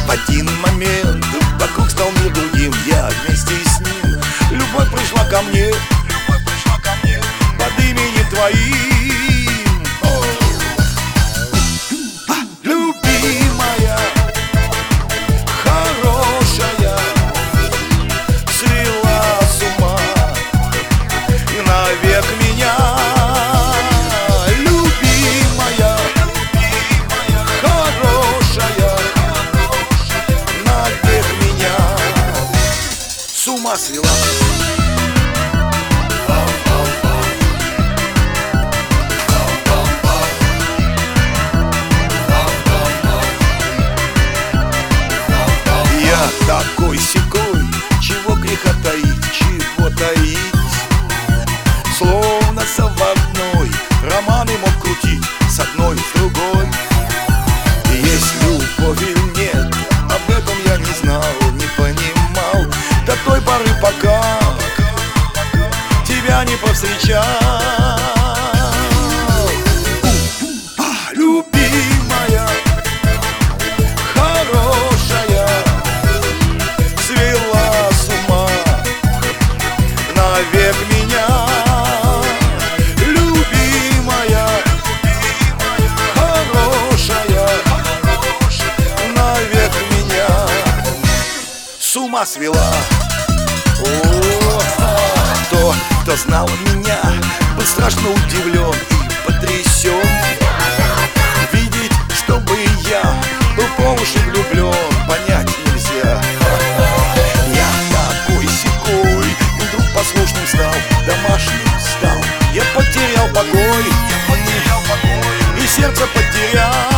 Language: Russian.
В один момент вокруг стал мир другим, я вместе с ним. Любовь пришла ко мне под именем твоим. Любимая, хорошая, свела с ума навек меня. Любимая, хорошая, навек меня с ума свела. Такой-сякой, чего греха таить, чего таить. Словно заводной романы мог крутить с одной, с другой. И есть любовь или нет, об этом я не знал, не понимал до той поры, пока тебя не повстречал. Любимая, навек меня. Любимая, хорошая, навек меня с ума свела. О, кто знал меня, был страшно удивлен и потрясен. Видеть, чтобы я был по уши влюблен, понять нельзя. Послушным стал, домашним стал. Я потерял покой, и сердце потерял.